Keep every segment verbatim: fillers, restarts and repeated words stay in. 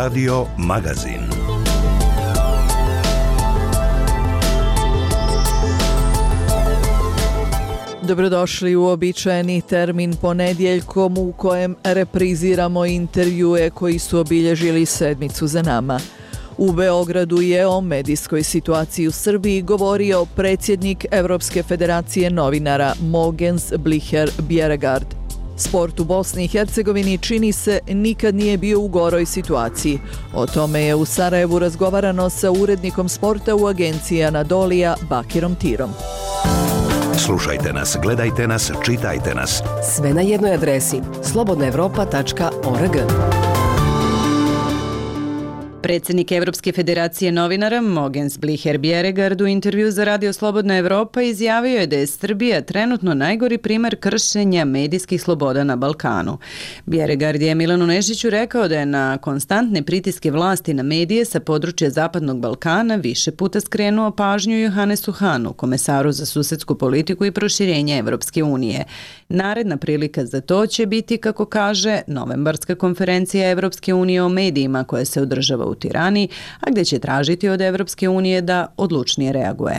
Radio Magazin. Dobrodošli u uobičajeni termin ponedjeljkom u kojem repriziramo intervjue koji su obilježili sedmicu za nama. U Beogradu je o medijskoj situaciji u Srbiji govorio predsjednik Evropske federacije novinara Mogens Blicher Bjerregaard. Sport u Bosni i Hercegovini čini se nikad nije bio u goroj situaciji. O tome je u Sarajevu razgovarano sa urednikom sporta u agenciji Anadolija Bakirom Tirom. Slušajte nas, gledajte nas, čitajte nas. Sve na jednoj adresi slobodna evropa tačka org. Predsjednik Evropske federacije novinara Mogens Blicher Bjerregaard u intervju za Radio Slobodna Evropa izjavio je da je Srbija trenutno najgori primjer kršenja medijskih sloboda na Balkanu. Bjerregaard je Milanu Nešiću rekao da je na konstantne pritiske vlasti na medije sa područja Zapadnog Balkana više puta skrenuo pažnju Johannesu Hahnu, komesaru za susedsku politiku i proširenje Evropske unije. Naredna prilika za to će biti, kako kaže, novembarska konferencija Evropske unije o medijima koja se održava u Tirani, a gdje će tražiti od Evropske unije da odlučnije reaguje.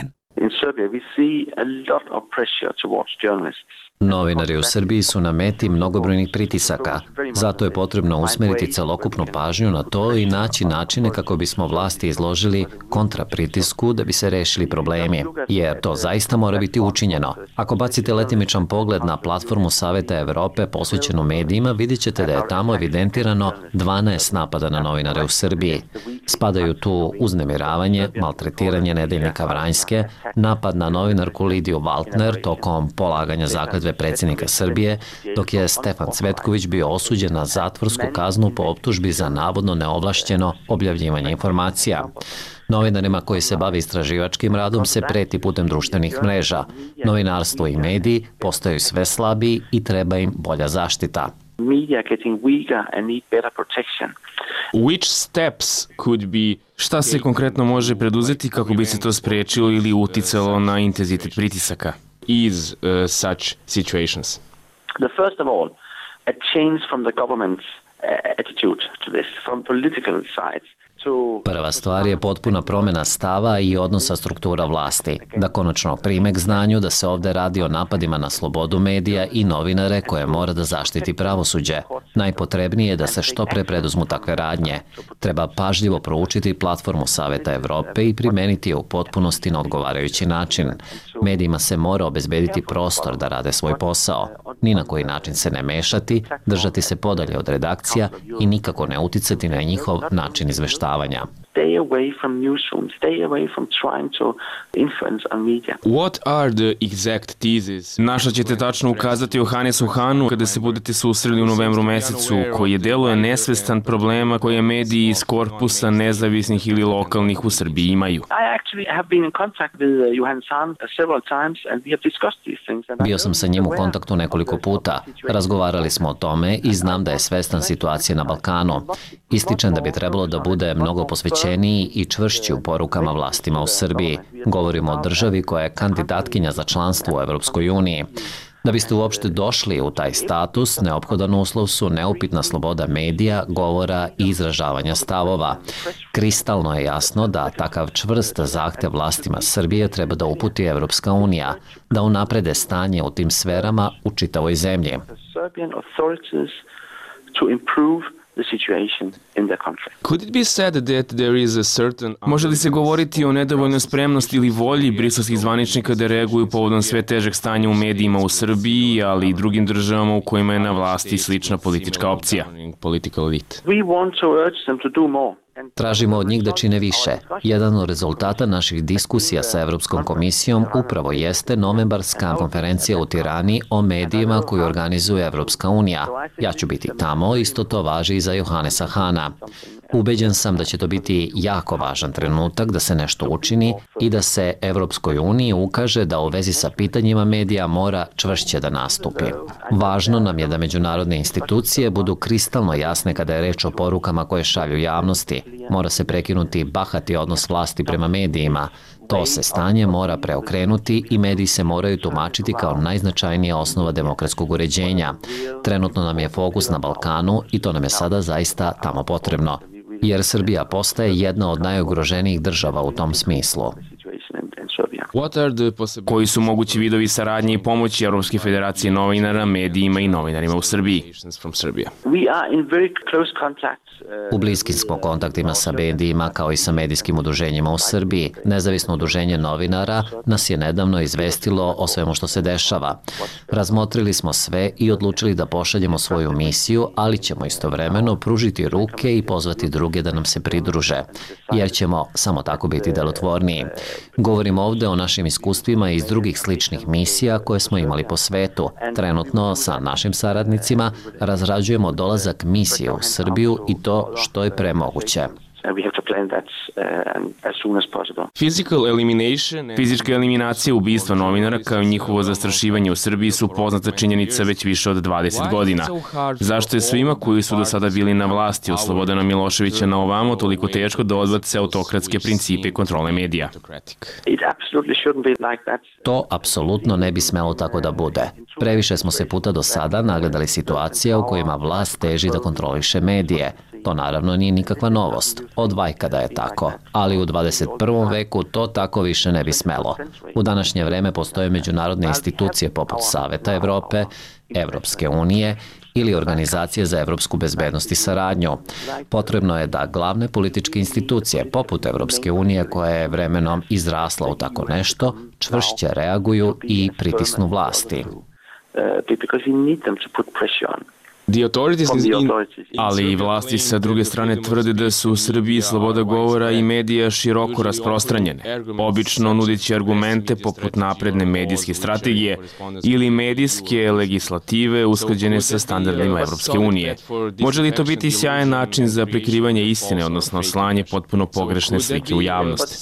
Novinari u Srbiji su na meti mnogobrojnih pritisaka, zato je potrebno usmjeriti celokupnu pažnju na to i naći načine kako bismo vlasti izložili kontrapritisku da bi se rešili problemi, jer to zaista mora biti učinjeno. Ako bacite letimičan pogled na platformu Saveta Evrope posvećenu medijima, vidjet ćete da je tamo evidentirano dvanaest napada na novinare u Srbiji. Spadaju tu uznemiravanje, maltretiranje nedeljnika Vranjske, napad na novinarku Lidiju Valtner tokom polaganja zakletve predsjednika Srbije, dok je Stefan Cvetković bio osuđen na zatvorsku kaznu po optužbi za navodno neovlašćeno objavljivanje informacija. Novinarima koji se bave istraživačkim radom se preti putem društvenih mreža. Novinarstvo i mediji postaju sve slabiji i treba im bolja zaštita. Which steps could be... Šta se konkretno može preduzeti kako bi se to spriječilo ili uticalo na intenzitet pritisaka iz uh, such situations? The first of all, a change from the government's uh, attitude to this, from political sides. Prva stvar je potpuna promjena stava i odnosa struktura vlasti, da konačno prime k znanju da se ovdje radi o napadima na slobodu medija i novinare koje mora da zaštiti pravosuđe. Najpotrebnije je da se što pre preduzmu takve radnje. Treba pažljivo proučiti platformu Saveta Evrope i primeniti je u potpunosti na odgovarajući način. Medijima se mora obezbediti prostor da rade svoj posao. Ni na koji način se ne mešati, držati se podalje od redakcija i nikako ne uticati na njihov način izveštavanja. Stay away from newsrooms, stay away from trying to influence on media. What are the exact theses? Na šta ćete tačno ukazati Johannesu Hahnu kada se budete susreli u novembru mesecu, koji je deluje nesvestan problema koje mediji iz korpusa nezavisnih ili lokalnih u Srbiji imaju? Bio sam sa njim u kontaktu nekoliko puta. Razgovarali smo o tome i znam da je svestan situacije na Balkanu. Ističem da bi trebalo da bude mnogo posvećeniji i čvršći u porukama vlastima u Srbiji. Govorimo o državi koja je kandidatkinja za članstvo u Evropskoj uniji. Da biste uopšte došli u taj status, neophodan uslov su neupitna sloboda medija, govora i izražavanja stavova. Kristalno je jasno da takav čvrst zahtev vlastima Srbije treba da uputi Evropska unija, da unaprede stanje u tim sferama u čitavoj zemlji. Could it be said that there is a certain... Može li se govoriti o nedovoljnoj spremnosti ili volji briselskih zvaničnika da reaguju povodom sve težeg stanja u medijima u Srbiji, ali i drugim državama u kojima je na vlasti slična politička opcija? We want to urge them to do more. Tražimo od njih da čine više. Jedan od rezultata naših diskusija sa Evropskom komisijom upravo jeste novembarska konferencija u Tirani o medijima koju organizuje Evropska unija. Ja ću biti tamo, isto to važi i za Johannesa Hahna. Ubeđen sam da će to biti jako važan trenutak da se nešto učini i da se Evropskoj uniji ukaže da u vezi sa pitanjima medija mora čvršće da nastupi. Važno nam je da međunarodne institucije budu kristalno jasne kada je reč o porukama koje šalju javnosti. Mora se prekinuti bahati odnos vlasti prema medijima. To se stanje mora preokrenuti i mediji se moraju tumačiti kao najznačajnija osnova demokratskog uređenja. Trenutno nam je fokus na Balkanu i to nam je sada zaista tamo potrebno. jer Srbija postaje jedna od najugroženijih država u tom smislu. Koji su mogući vidovi saradnje i pomoći Evropske federacije novinara, medijima i novinarima u Srbiji? U bliskim smo kontaktima sa medijima kao i sa medijskim udruženjima u Srbiji. Nezavisno udruženje novinara nas je nedavno izvestilo o svemu što se dešava. Razmotrili smo sve i odlučili da pošaljemo svoju misiju, ali ćemo istovremeno pružiti ruke i pozvati druge da nam se pridruže, jer ćemo samo tako biti delotvorniji. Govorimo ovde o našim iskustvima iz drugih sličnih misija koje smo imali po svetu. Trenutno sa našim saradnicima razrađujemo dolazak misije u Srbiju i to što je pre moguće. Fizička eliminacija ubistva novinara kao i njihovo zastrašivanje u Srbiji su poznata činjenica već više od dvadeset godina. Zašto je svima koji su do sada bili na vlasti od Slobodana Miloševića na ovamo toliko teško da odbace autokratske principe i kontrole medija? To apsolutno ne bi smelo tako da bude. Previše smo se puta do sada nagledali situacija u kojima vlast teži da kontroliše medije. To naravno nije nikakva novost, od vajkada je tako, ali u dvadeset prvom veku to tako više ne bi smelo. U današnje vreme postoje međunarodne institucije poput Saveta Evrope, Evropske unije ili Organizacije za evropsku bezbednost i saradnju. Potrebno je da glavne političke institucije poput Evropske unije, koja je vremenom izrasla u tako nešto, čvršće reaguju i pritisnu vlasti. Ali i vlasti sa druge strane tvrde da su u Srbiji sloboda govora i medija široko rasprostranjene, obično nudići argumente poput napredne medijske strategije ili medijske legislative usklađene sa standardima Evropske unije. Može li to biti sjajan način za prikrivanje istine, odnosno slanje potpuno pogrešne slike u javnost?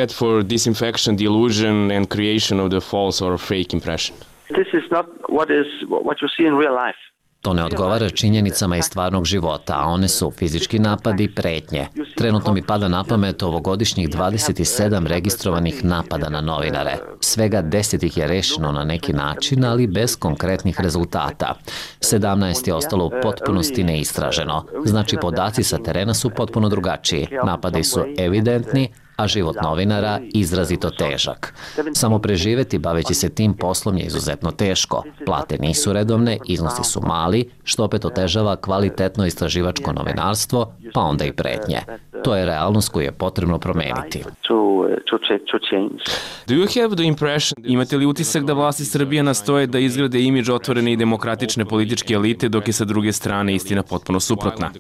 To ne odgovara činjenicama iz stvarnog života, a one su fizički napadi i pretnje. Trenutno mi pada na pamet ovogodišnjih dvadeset sedam registrovanih napada na novinare. Svega deset ih je rešeno na neki način, ali bez konkretnih rezultata. sedamnaest je ostalo u potpunosti neistraženo. Znači, podaci sa terena su potpuno drugačiji. Napadi su evidentni, a život novinara izrazito težak. Samo preživeti baveći se tim poslom je izuzetno teško. Plate nisu redovne, iznosi su mali, što opet otežava kvalitetno istraživačko novinarstvo, pa onda i pretnje. To je realnost koju je potrebno promeniti. Imate li utisak da vlasti Srbije nastoje da izgrade imidž otvorene i demokratične političke elite, dok je sa druge strane istina potpuno suprotna?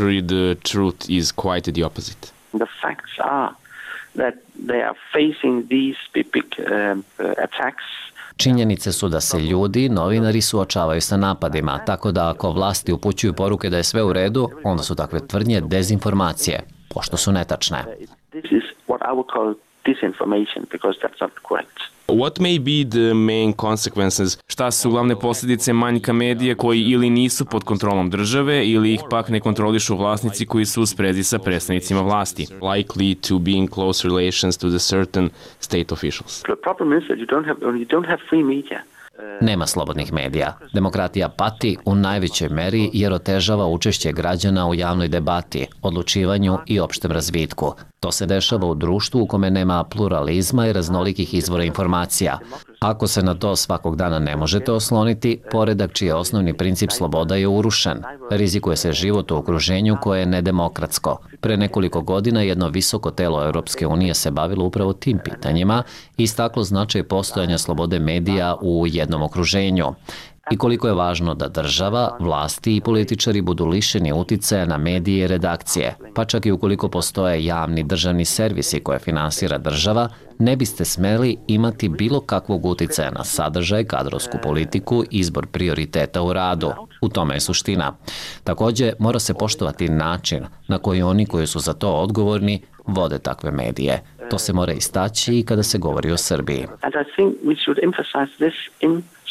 That they are facing these big uh, attacks. Činjenice su da se ljudi, novinari, suočavaju sa napadima, tako da ako vlasti upućuju poruke da je sve u redu, onda su takve tvrdnje dezinformacije, pošto su netačne. This is what I would call disinformation, because that's not correct. What may be the main consequences? Šta su glavne posljedice manjka medija koji ili nisu pod kontrolom države ili ih pak ne kontrolišu vlasnici koji su u sprezi sa predstavnicima vlasti? Likely to be in close relations to the certain state officials. The problem is that you don't have you don't have free media. Nema slobodnih medija. Demokratija pati u najvećoj meri jer otežava učešće građana u javnoj debati, odlučivanju i opštem razvitku. To se dešava u društvu u kome nema pluralizma i raznolikih izvora informacija. Ako se na to svakog dana ne možete osloniti, poredak čiji je osnovni princip sloboda je urušen. Rizikuje se život u okruženju koje je nedemokratsko. Pre nekoliko godina jedno visoko telo Evropske unije se bavilo upravo tim pitanjima i istaklo značaj postojanja slobode medija u jednom okruženju. I koliko je važno da država, vlasti i političari budu lišeni uticaja na medije i redakcije, pa čak i ukoliko postoje javni državni servisi koje finansira država, ne biste smeli imati bilo kakvog uticaja na sadržaj, kadrovsku politiku, izbor prioriteta u radu. U tome je suština. Takođe, mora se poštovati način na koji oni koji su za to odgovorni vode takve medije. To se mora istaći i kada se govori o Srbiji.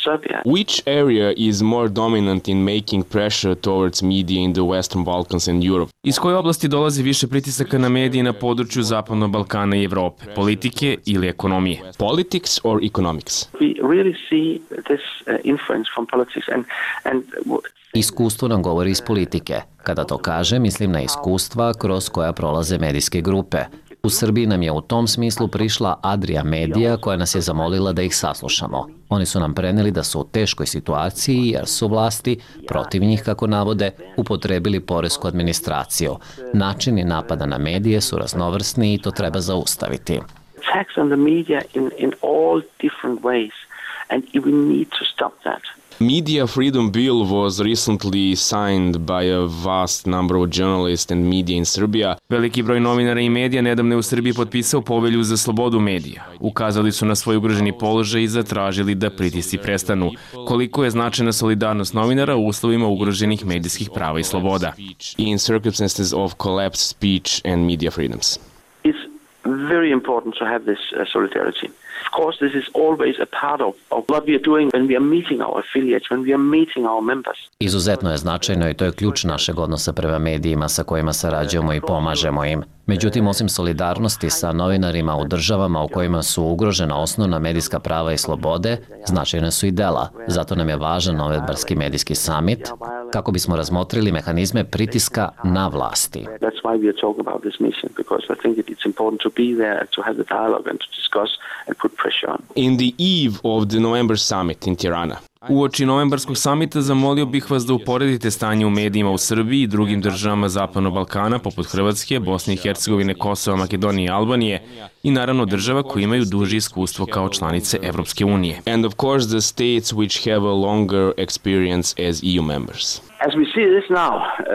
Serbia. Which area is more dominant in making pressure towards media in the Western Balkans and Europe? Iz koje oblasti dolazi više pritisaka na medije na području Zapadnog Balkana i Evrope? Politike ili ekonomije? Politics or economics? We really see this uh, influence from politics and and Iskustvo nam govori iz politike. Kada to kaže, mislim na iskustva kroz koja prolaze medijske grupe. U Srbiji nam je u tom smislu prišla Adria Media koja nas je zamolila da ih saslušamo. Oni su nam preneli da su u teškoj situaciji jer su vlasti, protiv njih kako navode, upotrebili poresku administraciju. Načini napada na medije su raznovrsni i to treba zaustaviti. attacks on the media in, in all different ways, and we need to stop that. Media Freedom Bill was recently signed by a vast number of journalists and media in Serbia. Veliki broj novinara i medija nedavno je u Srbiji potpisao povelju za slobodu medija. Ukazali su na svoj ugroženi položaj i zatražili da pritisci prestanu. Koliko je značajna solidarnost novinara u uslovima ugroženih medijskih prava i sloboda? In circumstances of collapsed speech and media freedoms. It's very important to have this uh, solidarity. Of course, this is always a part of, of what we are doing when we are meeting our affiliates, when we are meeting our members. Izuzetno je značajno i to je ključ našeg odnosa prema medijima sa kojima sarađujemo i pomažemo im. Međutim, osim solidarnosti sa novinarima u državama u kojima su ugrožena osnovna medijska prava i slobode, značajne su i dela. Zato nam je važan Novembarski medijski summit kako bismo razmotrili mehanizme pritiska na vlasti. That's why we are talking about this mission, because I think it's important to be there and to have the dialogue and to discuss and put pressure on. In the eve of the November summit in Tirana, Uoči Novembarskog samita zamolio bih vas da uporedite stanje u medijima u Srbiji i drugim državama Zapadnog Balkana poput Hrvatske, Bosne i Hercegovine, Kosova, Makedonije i Albanije i naravno država koji imaju duže iskustvo kao članice Evropske unije. and of course the states which have a longer experience as E U members. As we see this now,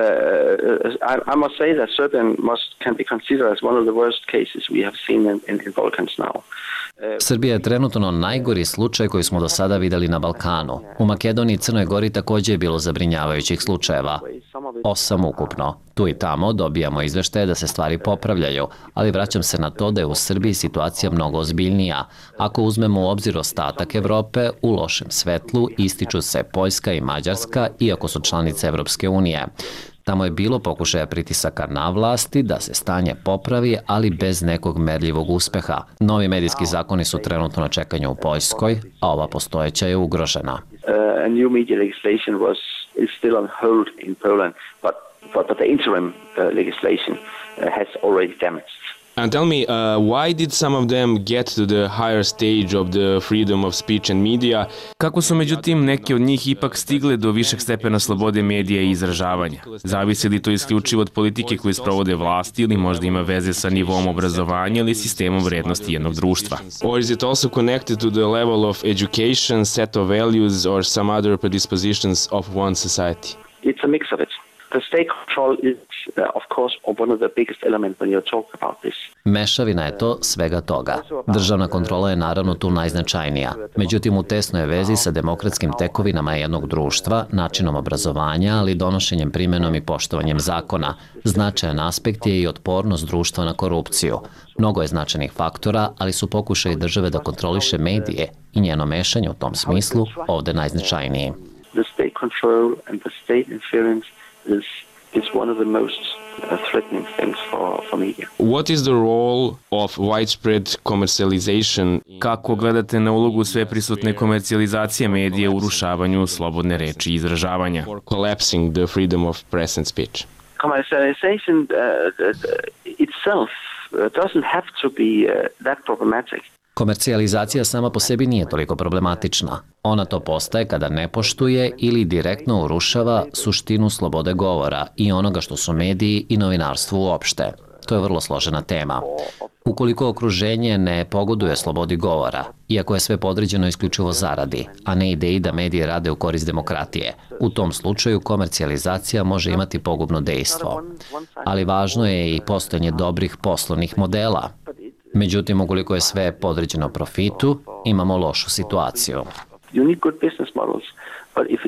uh, I, I must say that Serbia must can be considered as one of the worst cases we have seen in, in, in Balkans now. Srbija je trenutno najgori slučaj koji smo do sada videli na Balkanu. U Makedoniji i Crnoj Gori također je bilo zabrinjavajućih slučajeva. Osam ukupno. Tu i tamo dobijamo izveštaje da se stvari popravljaju, ali vraćam se na to da je u Srbiji situacija mnogo ozbiljnija. Ako uzmemo u obzir ostatak Evrope, u lošem svetlu ističu se Poljska i Mađarska, iako su članice Evropske unije. Tamo je bilo pokušaja pritisaka na vlasti da se stanje popravi, ali bez nekog merljivog uspeha. Novi medijski zakoni su trenutno na čekanju u Poljskoj, a ova postojeća je ugrožena. Uh, a new media legislation was is still on hold in Poland, but but, but the interim uh, legislation uh, has already damaged. And tell me, uh, why did some of them get to the higher stage of the freedom of speech and media? Kako su međutim neke od njih ipak stigle do višeg stepena slobode medija i izražavanja? Zavisi li to isključivo od politike koju sprovode vlasti ili možda ima veze sa nivom obrazovanja ili sistemom vrednosti jednog društva? Or is it also connected to the level of education, set of values, or some other predispositions of one society? It's a mix of it. The state control is, uh, of course, one of the biggest elements when you talk about this. Mešavina je to svega toga. Državna kontrola je naravno tu najznačajnija. Međutim, u tesnoj vezi sa demokratskim tekovinama jednog društva, načinom obrazovanja, ali donošenjem, primenom i poštovanjem zakona. Značajan aspekt je i otpornost društva na korupciju. Mnogo je značajnih faktora, ali su pokušaji države da kontroliše medije i njeno mešanje u tom smislu ovde najznačajniji. The state control and the state interference is is one of the most uh, threatening things for, for media. What is the role of widespread commercialization? Kako gledate na ulogu sveprisutne komercijalizacije medija u urušavanju slobodne reči i izražavanja? For collapsing the freedom of press and speech? Commercialization uh, itself uh, doesn't have to be uh, that problematic. Komercijalizacija sama po sebi nije toliko problematična. Ona to postaje kada ne poštuje ili direktno urušava suštinu slobode govora i onoga što su mediji i novinarstvo uopšte. To je vrlo složena tema. Ukoliko okruženje ne pogoduje slobodi govora, iako je sve podređeno isključivo zaradi, a ne ideji da mediji rade u korist demokratije, u tom slučaju komercijalizacija može imati pogubno dejstvo. Ali važno je i postojanje dobrih poslovnih modela. Međutim, ukoliko je sve podređeno profitu, imamo lošu situaciju. You need good business models, but if it's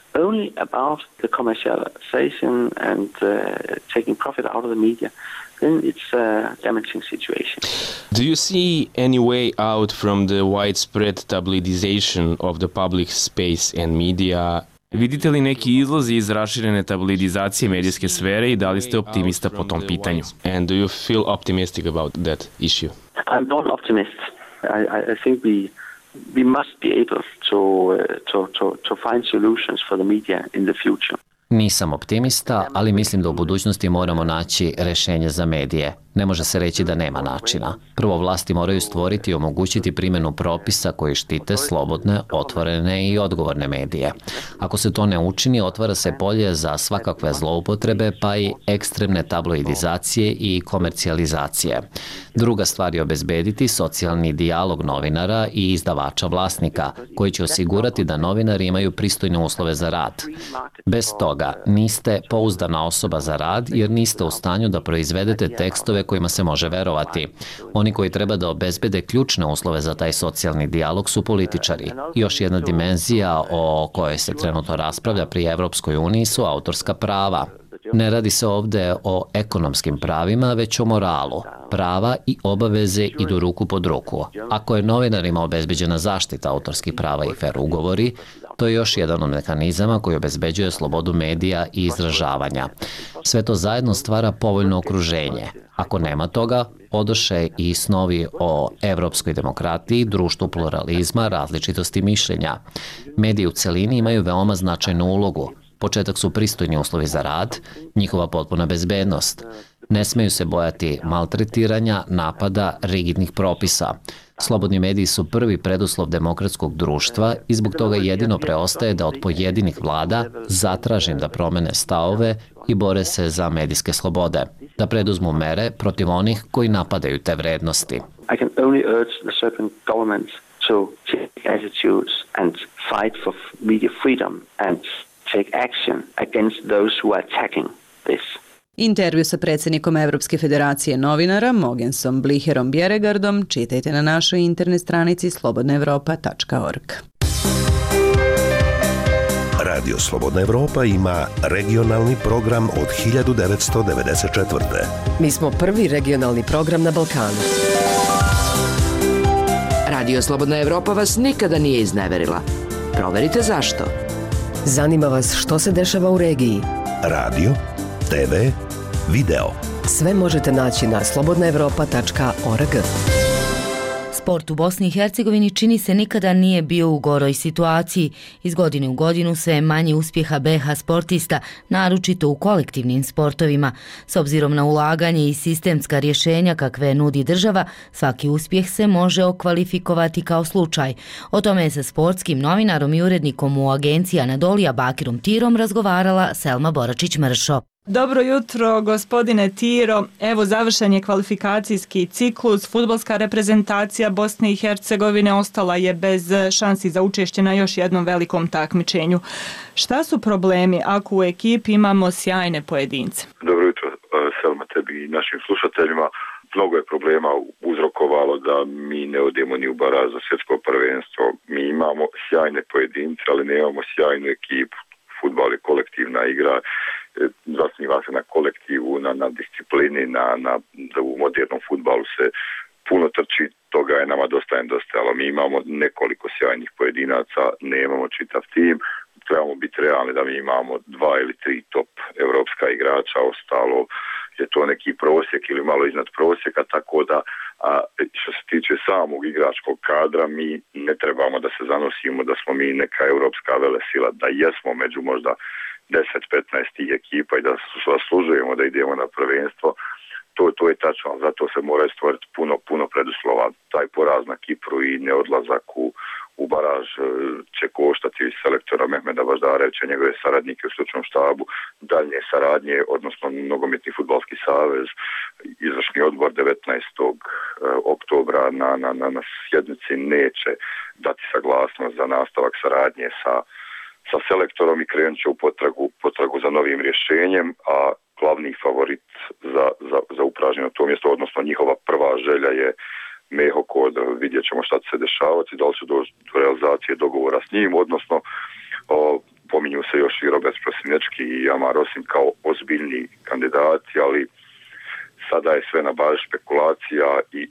only about the commercialization and uh, taking profit out of the media, then it's a damaging situation. Do you see any way out from the widespread tabloidization of the public space and media? Vidite li neki izlazi iz raširene tabloidizacije medijske sfere i da li ste optimista po tom pitanju? And do you feel optimistic about that issue? I'm not an optimist. I, I think we we must be able to, uh, to, to, to find solutions for the media in the future. Nisam optimista, ali mislim da u budućnosti moramo naći rešenje za medije. Ne može se reći da nema načina. Prvo, vlasti moraju stvoriti i omogućiti primjenu propisa koji štite slobodne, otvorene i odgovorne medije. Ako se to ne učini, otvara se polje za svakakve zloupotrebe, pa i ekstremne tabloidizacije i komercijalizacije. Druga stvar je obezbediti socijalni dijalog novinara i izdavača vlasnika, koji će osigurati da novinari imaju pristojne uslove za rad. Bez toga, niste pouzdana osoba za rad jer niste u stanju da proizvedete tekstove kojima se može verovati. Oni koji treba da obezbede ključne uslove za taj socijalni dijalog su političari. Još jedna dimenzija o kojoj se trenutno raspravlja pri Evropskoj uniji su autorska prava. Ne radi se ovde o ekonomskim pravima, već o moralu. Prava i obaveze idu ruku pod ruku. Ako je novinarima obezbeđena zaštita autorskih prava i fer ugovori, to je još jedan od mehanizama koji obezbeđuje slobodu medija i izražavanja. Sve to zajedno stvara povoljno okruženje. Ako nema toga, odoše i snovi o evropskoj demokratiji, društvu pluralizma, različitosti mišljenja. Mediji u celini imaju veoma značajnu ulogu. Početak su pristojni uslovi za rad, njihova potpuna bezbednost. Ne smeju se bojati maltretiranja, napada, rigidnih propisa. Slobodni mediji su prvi preduslov demokratskog društva i zbog toga jedino preostaje da od pojedinih vlada zatražim da promene stavove i bore se za medijske slobode, da preduzmu mere protiv onih koji napadaju te vrednosti. I can only urge the certain governments to take attitudes and fight for media freedom and take action against those who are attacking this. Intervju sa predsjednikom Evropske federacije novinara Mogensom Blicherom Bjeregardom čitajte na našoj internet stranici slobodna evropa tačka org. Radio Slobodna Evropa ima regionalni program od hiljadu devetsto devedeset četvrte. Mi smo prvi regionalni program na Balkanu. Radio Slobodna Evropa vas nikada nije izneverila. Proverite zašto. Zanima vas što se dešava u regiji. Radio, te ve, video. Sve možete naći na slobodna evropa tačka org. Sport u Bosni i Hercegovini čini se nikada nije bio u goroj situaciji. Iz godine u godinu sve je manje uspjeha be ha sportista, naročito u kolektivnim sportovima. S obzirom na ulaganje i sistemska rješenja kakve nudi država, svaki uspjeh se može okvalifikovati kao slučaj. O tome je sa sportskim novinarom i urednikom u agenciji Anadolija Bakirom Tirom razgovarala Selma Boračić-Mršo. Dobro jutro, gospodine Tiro. Evo, završen je kvalifikacijski ciklus. Fudbalska reprezentacija Bosne i Hercegovine ostala je bez šansi za učešće na još jednom velikom takmičenju. Šta su problemi ako u ekipi imamo sjajne pojedince? Dobro jutro, Selma, tebi i našim slušateljima. Mnogo je problema uzrokovalo da mi ne odemo ni u baraž za svjetsko prvenstvo. Mi imamo sjajne pojedince, ali nemamo sjajnu ekipu. Fudbal je kolektivna igra, zasniva se na kolektivu, na, na disciplini, na, na, u modernom fudbalu se puno trči, toga je nama dosta nedostajalo. Mi imamo nekoliko sjajnih pojedinaca, nemamo čitav tim, trebamo biti realni da mi imamo dva ili tri top evropska igrača, ostalo je to neki prosjek ili malo iznad prosjeka, tako da a, što se tiče samog igračkog kadra, mi ne trebamo da se zanosimo da smo mi neka evropska velesila, da jesmo među možda deset do petnaest ekipa i da zaslužujemo da idemo na prvenstvo. To, to je tačno, zato se mora stvoriti puno, puno preduslova. Taj poraz na Kipru i neodlazak u, u baraž će koštati selektora Mehmeda Baždarevića, njegove saradnike u stručnom štabu, daljnje saradnje, odnosno Nogometni fudbalski savez, izvršni odbor devetnaestog oktobra na, na, na, na sjednici neće dati saglasnost za nastavak saradnje sa sa selektorom i krenut će u potragu, potragu za novim rješenjem, a glavni favorit za, za, za upražnjeno to mjesto, odnosno njihova prva želja je Meho Kod. Vidjet ćemo šta će se dešavati, da li će doći do realizacije dogovora s njim, odnosno o, pominje spominju se još i Robert Prosinečki i Amar Osim kao ozbiljni kandidati, ali sada je sve na bazi špekulacija i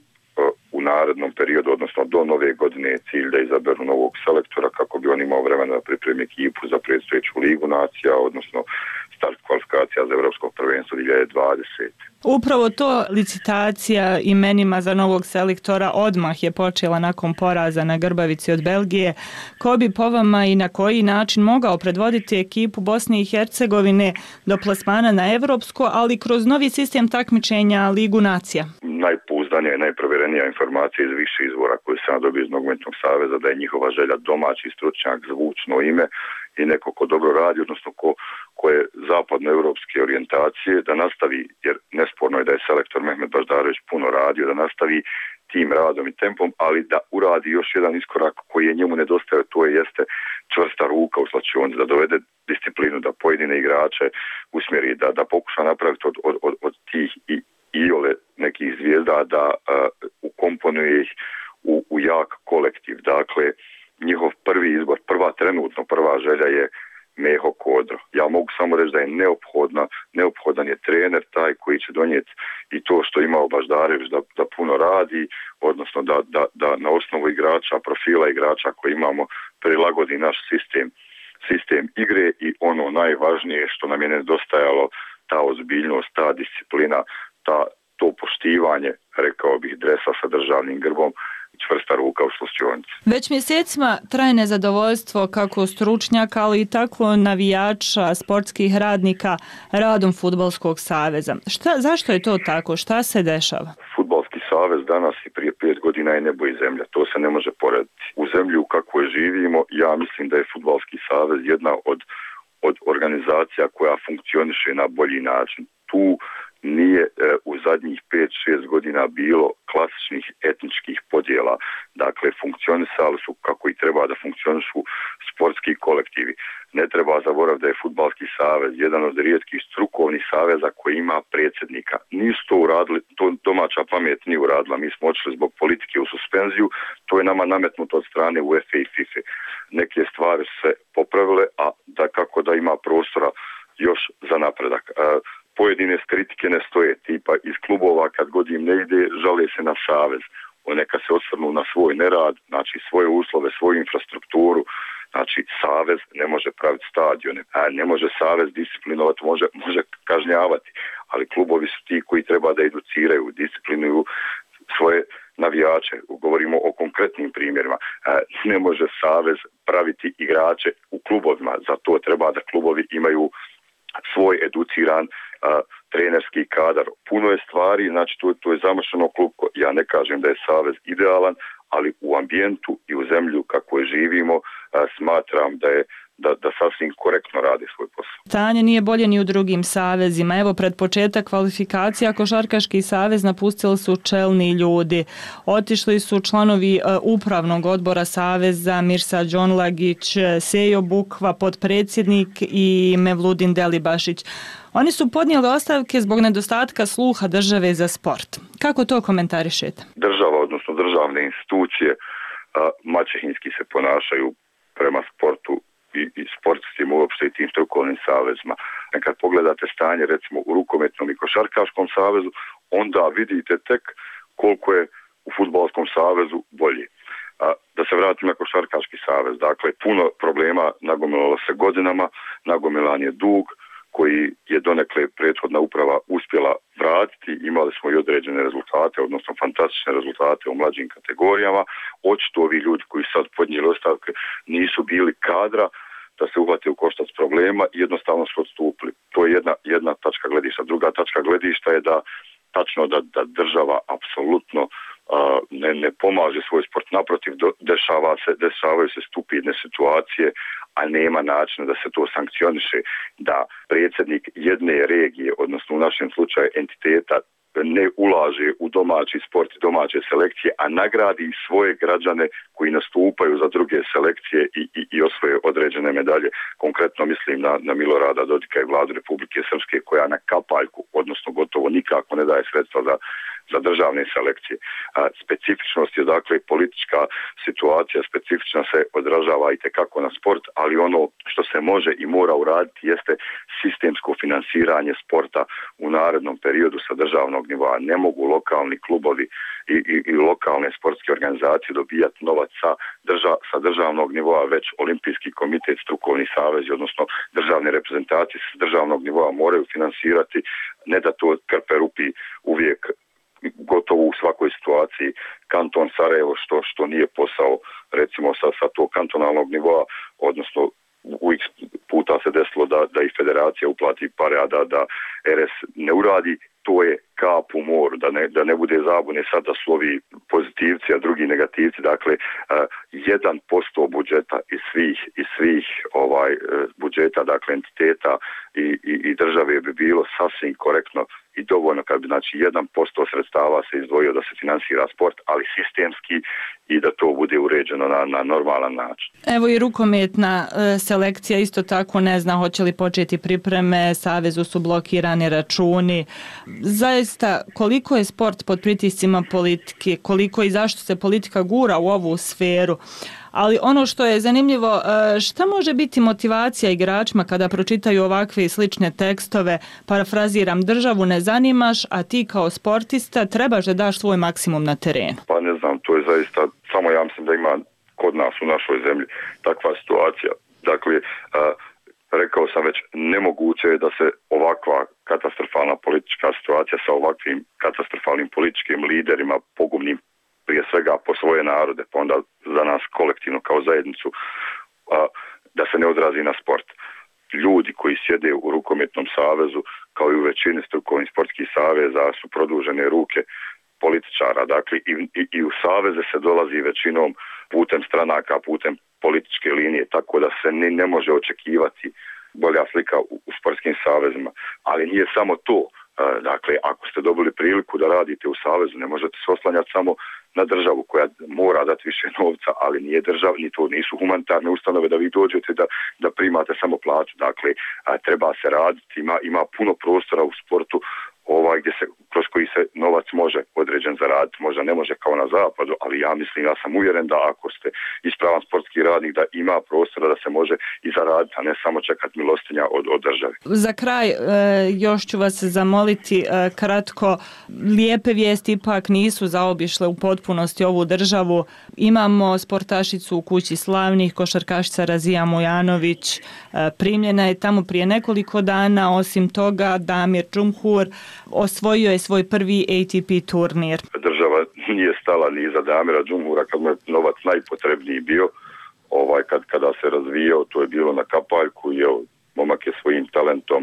u narednom periodu, odnosno do nove godine, je cilj da izaberu novog selektora kako bi on imao vremena da pripremi ekipu za predstojeću ligu nacija, odnosno start kvalifikacija za Evropsko prvenstvo dvije hiljade dvadesete. Upravo to, licitacija imenima za novog selektora odmah je počela nakon poraza na Grbavici od Belgije. Ko bi po vama i na koji način mogao predvoditi ekipu Bosne i Hercegovine do plasmana na Evropsko, ali kroz novi sistem takmičenja Ligu nacija? Najpouzdanija i najprovjerenija informacija iz više izvora koju sam dobio iz Nogometnog saveza da je njihova želja domaći stručnjak, zvučno ime i neko ko dobro radi, odnosno ko, ko je zapadnoevropske orijentacije, da nastavi, jer nesporno je da je selektor Mehmet Baždarević puno radio, da nastavi tim radom i tempom, ali da uradi još jedan iskorak koji je njemu nedostaje, to je jeste čvrsta ruka u slačionici, da dovede disciplinu, da pojedine igrače usmjeri, da, da pokuša napraviti od, od, od, od tih i iole nekih zvijezda da uh, ukomponuje ih u, u jak kolektiv. Dakle, njihov prvi izbor, prva trenutno prva želja je Meho Kodro. Ja mogu samo reći da je neophodna, neophodan je trener taj koji će donijeti i to što imao Baždarević da, da puno radi, odnosno da, da, da na osnovu igrača, profila igrača koji imamo prilagodi naš sistem, sistem igre i ono najvažnije što nam je nedostajalo, ta ozbiljnost, ta disciplina, ta, to poštivanje, rekao bih, dresa sa državnim grbom, čvrsta ruka u slačionici. Već mjesecima traje nezadovoljstvo kako stručnjaka, ali i tako navijača, sportskih radnika radom Fudbalskog saveza. Šta, zašto je to tako? Šta se dešava? Fudbalski savez danas i prije pet godina je nebo i zemlja. To se ne može porediti. U zemlju u kakvoj živimo, ja mislim da je Fudbalski savez jedna od, od organizacija koja funkcioniše na bolji način. Tu nije e, u zadnjih pet šest godina bilo klasičnih etničkih podjela. Dakle, funkcionisali su kako i treba da funkcionišu sportski kolektivi. Ne treba zaboraviti da je Fudbalski savez jedan od rijetkih strukovnih saveza koji ima predsjednika. Nisu to uradili, to domaća pamet nije uradila. Mi smo odšli zbog politike u suspenziju, to je nama nametnuto od strane UEFA i FIFA. Neke stvari se popravile, a da kako da ima prostora još za napredak. E, Pojedine kritike ne stoje, tipa iz klubova kad god im ne ide, žale se na savez. Neka se osvrnu na svoj nerad, znači svoje uslove, svoju infrastrukturu. Znači, savez ne može praviti stadione, ne može savez disciplinovati, može, može kažnjavati, ali klubovi su ti koji treba da educiraju, disciplinuju svoje navijače. Govorimo o konkretnim primjerima. Ne može savez praviti igrače u klubovima, za to treba da klubovi imaju svoj educiran a, trenerski kadar. Puno je stvari, znači to, to je zamršeno klupko. Ja ne kažem da je savez idealan, ali u ambijentu i u zemlju kako je živimo, a, smatram da je da, da sasvim korektno radi svoj posao. Stanje nije bolje ni u drugim savezima. Evo, pred početak kvalifikacija Košarkaški savez napustili su čelni ljudi. Otišli su članovi uh, upravnog odbora saveza Mirsa Đonlagić, Sejo Bukva, potpredsjednik i Mevludin Delibašić. Oni su podnijeli ostavke zbog nedostatka sluha države za sport. Kako to komentarišete? Država, odnosno državne institucije, uh, maćehinski se ponašaju prema sportu i, i sportskim uopšte i tim strukovnim savezima. Kad pogledate stanje recimo u rukometnom i košarkaškom savezu, onda vidite tek koliko je u fudbalskom savezu bolje. A, da se vratim na košarkaški savez, dakle puno problema nagomilalo se godinama, nagomilan je dug koji je donekle prethodna uprava uspjela vratiti, imali smo i određene rezultate, odnosno fantastične rezultate u mlađim kategorijama. Očito ovi ljudi koji sad podnijeli ostavke nisu bili kadra da se uhvate u koštac problema i jednostavno su odstupili. To je jedna, jedna tačka gledišta. Druga tačka gledišta je da tačno da, da država apsolutno uh, ne, ne pomaže svoj sport. Naprotiv, do, dešava se, dešavaju se stupidne situacije, a nema načina da se to sankcioniše, da predsjednik jedne regije, odnosno u našem slučaju entiteta ne ulaže u domaći sport i domaće selekcije, a nagradi svoje građane koji nastupaju za druge selekcije i, i, i osvoje određene medalje. Konkretno mislim na, na Milorada Dodika i vladu Republike Srpske koja na kapaljku, odnosno gotovo nikako ne daje sredstva za za državne selekcije. A, specifičnost je dakle politička situacija, specifična se odražava i tekako na sport, ali ono što se može i mora uraditi jeste sistemsko finansiranje sporta u narednom periodu sa državnog nivoa. Ne mogu lokalni klubovi i, i, i lokalne sportske organizacije dobijati novac sa, drža, sa državnog nivoa, već Olimpijski komitet, strukovni savezi, odnosno državne reprezentacije sa državnog nivoa moraju finansirati, ne da to krpe rupi uvijek gotovo u svakoj situaciji kanton Sarajevo, što, što nije posao recimo sa, sa tog kantonalnog nivoa, odnosno u x puta se desilo da, da i federacija uplati pare, a da, da R S ne uradi, to je kap u moru, da ne, da ne bude zabune sad da su ovi pozitivci, a drugi negativci. Dakle, jedan posto budžeta iz svih, iz svih ovaj, budžeta, dakle entiteta i, i, i države bi bilo sasvim korektno i dovoljno kad bi znači jedan posto sredstava se izdvojio da se finansira sport, ali sistemski i da to bude uređeno na, na normalan način. Evo i rukometna e, selekcija isto tako ne zna hoće li početi pripreme, savezu su blokirani računi. Zaista koliko je sport pod pritiscima politike, koliko i zašto se politika gura u ovu sferu. Ali ono što je zanimljivo, šta može biti motivacija igračima kada pročitaju ovakve i slične tekstove, parafraziram, državu ne zanimaš, a ti kao sportista trebaš da daš svoj maksimum na terenu? Pa ne znam, to je zaista, samo ja mislim da ima kod nas u našoj zemlji takva situacija. Dakle, rekao sam već, nemoguće je da se ovakva katastrofalna politička situacija sa ovakvim katastrofalnim političkim liderima, pogubnim prije svega po svoje narode, pa onda za nas kolektivno kao zajednicu, a, da se ne odrazi na sport. Ljudi koji sjede u rukometnom savezu, kao i u većini strukovnih sportskih saveza, su produžene ruke političara. Dakle, i, i, i u saveze se dolazi većinom putem stranaka, putem političke linije, tako da se ne, ne može očekivati bolja slika u, u sportskim savezima. Ali nije samo to. Dakle, ako ste dobili priliku da radite u savezu, ne možete se oslanjati samo na državu koja mora dati više novca, ali nije država, ni to nisu humanitarne ustanove da vi dođete da, da primate samo plaću. Dakle, treba se raditi, ima, ima puno prostora u sportu ovaj, gdje se, kroz koji se novac može određen zaraditi, možda ne može kao na zapadu, ali ja mislim, ja sam uvjeren da ako ste ispravan sportski radnik, da ima prostora da se može i zaraditi, a ne samo čekati milostinja od, od države. Za kraj, još ću vas zamoliti kratko, lijepe vijesti ipak nisu zaobišle u potpunosti ovu državu. Imamo sportašicu u kući slavnih, košarkašica Razija Mujanović, primljena je tamo prije nekoliko dana, osim toga Damir Džumhur osvojio je svoj prvi A T P turnir. Država nije stala ni iza Damira Džumhura kad mu je novac najpotrebniji bio. Ovaj, kad, kada se razvijao, to je bilo na kapaljku i evo, momak je svojim talentom,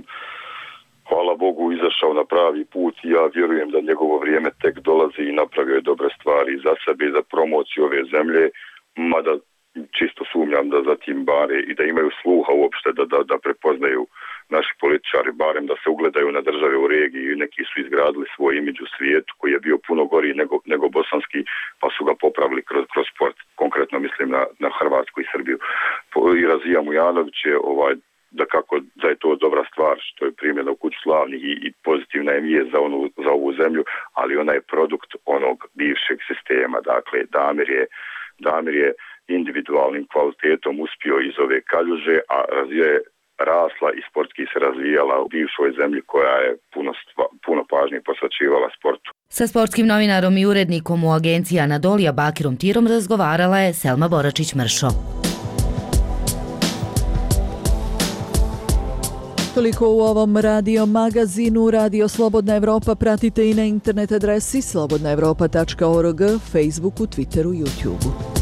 hvala Bogu, izašao na pravi put i ja vjerujem da njegovo vrijeme tek dolazi i napravio je dobre stvari za sebe i za promociju ove zemlje, mada čisto sumnjam da zatim bare i da imaju sluha uopšte da, da, da prepoznaju naši političari, barem da se ugledaju na države u regiji i neki su izgradili svoj imidž u svijetu koji je bio puno gori nego, nego bosanski, pa su ga popravili kroz, kroz sport. Konkretno mislim na, na Hrvatsku i Srbiju. I Razija Mujanović je ovaj, da kako da je to dobra stvar što je primljena u kuću slavnih i, i pozitivna je vijest za, onu, za ovu zemlju, ali ona je produkt onog bivšeg sistema. Dakle, Damir je, Damir je individualnim kvalitetom uspio iz ove kaljuže, a Razija je rasla i sportski se razvijala u bivšoj zemlji koja je puno, puno pažnje posvećivala sportu. Sa sportskim novinarom i urednikom u agenciji Anadolija Bakirom Tirom razgovarala je Selma Boračić-Mršo. Toliko u ovom radio magazinu. Radio Slobodna Evropa pratite i na internet adresi slobodna evropa tačka org, Facebooku, Twitteru, YouTubeu.